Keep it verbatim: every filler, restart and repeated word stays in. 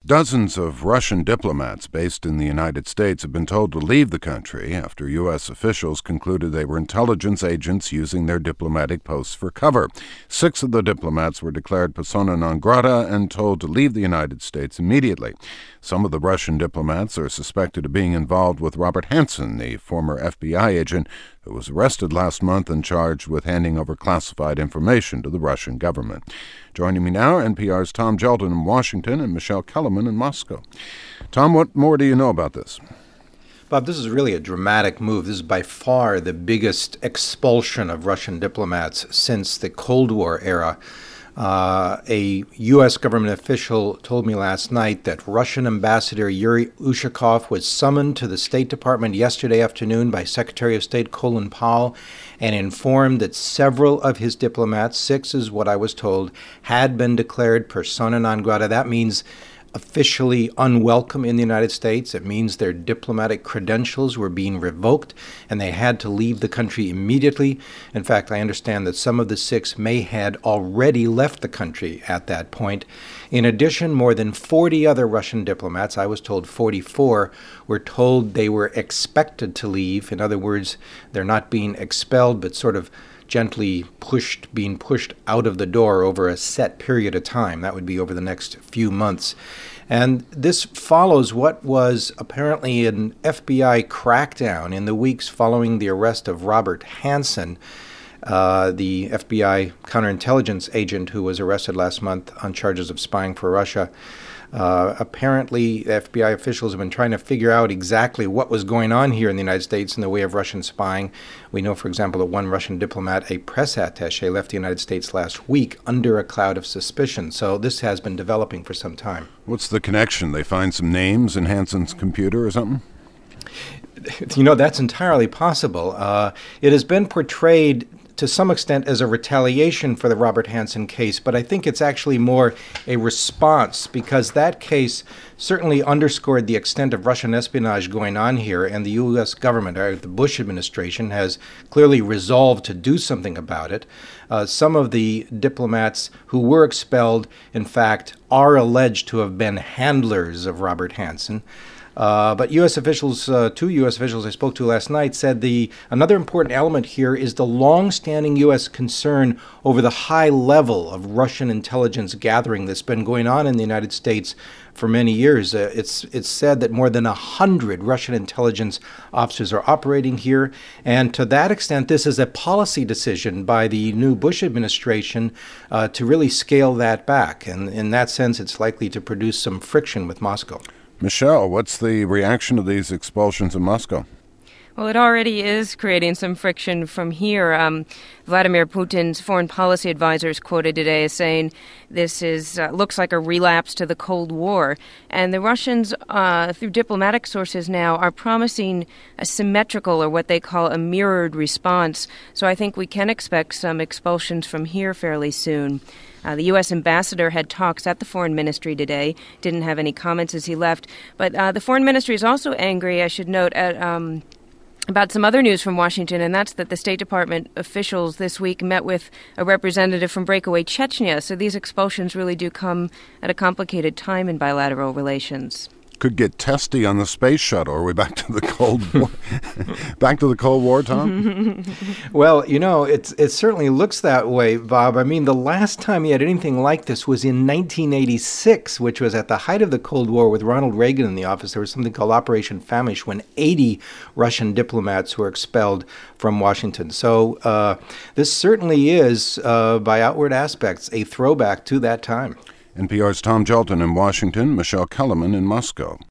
Dozens of Russian diplomats based in the United States have been told to leave the country after U S officials concluded they were intelligence agents using their diplomatic posts for cover. Six of the diplomats were declared persona non grata and told to leave the United States immediately. Some of the Russian diplomats are suspected of being involved with Robert Hanssen, the former F B I agent who was arrested last month and charged with handing over classified information to the Russian government. Joining me now, N P R's Tom Gjelten in Washington and Michelle Kellerman in Moscow. Tom, what more do you know about this? Bob, this is really a dramatic move. This is by far the biggest expulsion of Russian diplomats since the Cold War era. Uh, a U S government official told me last night that Russian Ambassador Yuri Ushakov was summoned to the State Department yesterday afternoon by Secretary of State Colin Powell and informed that several of his diplomats, six is what I was told, had been declared persona non grata. That means officially unwelcome in the United States. It means their diplomatic credentials were being revoked and they had to leave the country immediately. In fact, I understand that some of the six may had already left the country at that point. In addition, more than forty other Russian diplomats, I was told forty-four, were told they were expected to leave. In other words, they're not being expelled, but sort of gently pushed, being pushed out of the door over a set period of time. That would be over the next few months. And this follows what was apparently an F B I crackdown in the weeks following the arrest of Robert Hanssen, uh, the F B I counterintelligence agent who was arrested last month on charges of spying for Russia. Uh, apparently, F B I officials have been trying to figure out exactly what was going on here in the United States in the way of Russian spying. We know, for example, that one Russian diplomat, a press attaché, left the United States last week under a cloud of suspicion. So this has been developing for some time. What's the connection? They find some names in Hanssen's computer or something? You know, that's entirely possible. Uh, it has been portrayed to some extent as a retaliation for the Robert Hanssen case, but I think it's actually more a response because that case certainly underscored the extent of Russian espionage going on here, and the U S government, or the Bush administration, has clearly resolved to do something about it. Uh, some of the diplomats who were expelled, in fact, are alleged to have been handlers of Robert Hanssen. Uh, but U S officials, uh, two U S officials I spoke to last night, said the another important element here is the long-standing U S concern over the high level of Russian intelligence gathering that's been going on in the United States for many years. Uh, it's it's said that more than a hundred Russian intelligence officers are operating here, and to that extent, this is a policy decision by the new Bush administration uh, to really scale that back. And in that sense, it's likely to produce some friction with Moscow. Michelle, what's the reaction to these expulsions in Moscow? Well, it already is creating some friction from here. Um, Vladimir Putin's foreign policy advisor is quoted today as saying this is uh, looks like a relapse to the Cold War. And the Russians, uh, through diplomatic sources now, are promising a symmetrical or what they call a mirrored response. So I think we can expect some expulsions from here fairly soon. Uh, the U S ambassador had talks at the foreign ministry today, didn't have any comments as he left. But uh, the foreign ministry is also angry, I should note, at um, about some other news from Washington, and that's that the State Department officials this week met with a representative from breakaway Chechnya. So these expulsions really do come at a complicated time in bilateral relations. Could get testy on the space shuttle. Are we back to the Cold War? Back to the Cold War, Tom? Well, you know, it's, it certainly looks that way, Bob. I mean, the last time you had anything like this was in nineteen eighty-six, which was at the height of the Cold War with Ronald Reagan in the office. There was something called Operation Famish when eighty Russian diplomats were expelled from Washington. So uh, this certainly is, uh, by outward aspects, a throwback to that time. N P R's Tom Gjelten in Washington, Michelle Kellerman in Moscow.